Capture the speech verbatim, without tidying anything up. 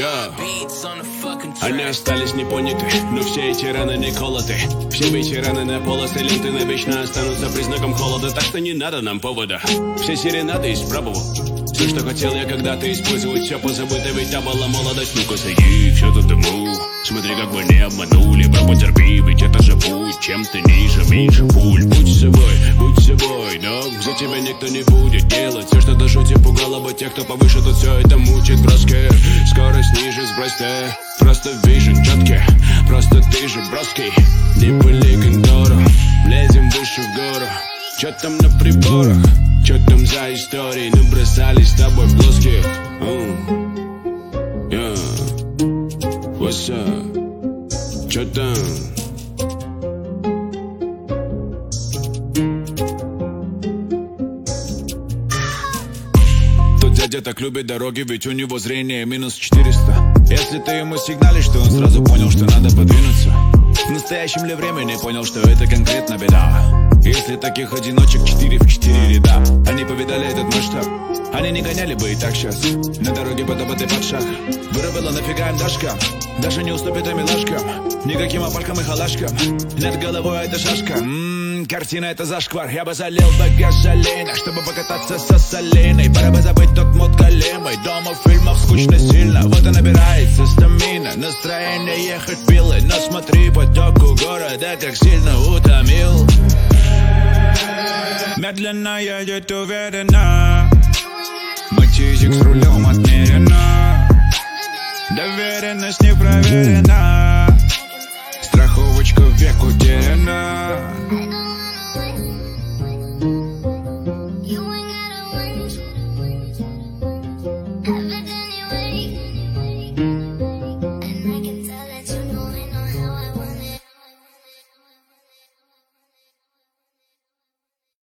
Yeah. Они остались непоняты, но все эти раны не колоты. Все ветераны на полосы ленты навечно останутся признаком холода. Так что не надо нам повода. Все серенады испробовал. Все, что хотел я когда-то использовать, все позабыто, ведь та была молодость. Ну-ка сойди, все тут дыму. Смотри, как бы не обманули, бро, потерпи, ведь это же путь. Чем ты ниже, меньше пуль. Будь собой, будь собой, но за тебя никто не будет делать все, что до жути пугало бы тех, кто повыше, тут все это мучит. Броски, скорость ниже, сбрось ты. Просто вижен четкий, просто ты же броский. Не пыли контору, лезем выше в гору. Чё там на приборах? Чё там за истории? Ну бросались с тобой в плоских. uh. yeah. What's up? Чё там? Тот дядя так любит дороги, ведь у него зрение минус четыреста. Если ты ему сигналишь, то он сразу понял, что надо подвинуться. В настоящем ли времени понял, что это конкретно беда. Если таких одиночек четыре в четыре ряда, они повидали этот масштаб. Они не гоняли бы и так сейчас. На дороге подобытый под шаг. Вырубила нафига им дашкам. Даже не уступит им милашкам. Никаким опалкам и халашкам. Над головой это шашка. Ммм, картина это зашквар. Я бы залил бы газолина, чтобы покататься со Солиной. Пора бы забыть тот мод големой. Дома в фильмах скучно сильно. Вот и набирается стамина. Настроение ехать пилой. Но смотри потоку города, как сильно утомил. Медленно едет уверенно. Матизик с рулем отмерено. Доверенность не проверена. Страховочка в век утеряна. You ain't gotta worry.